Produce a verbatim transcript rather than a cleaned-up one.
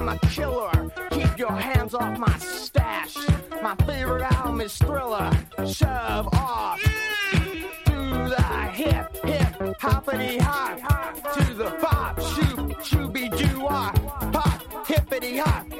I'm a killer. Keep your hands off my stash. My favorite album is Thriller. Shove off. Do the hip, hip, hoppity hop. To the bop, shoop, shooby doo wop. Pop, hippity hop.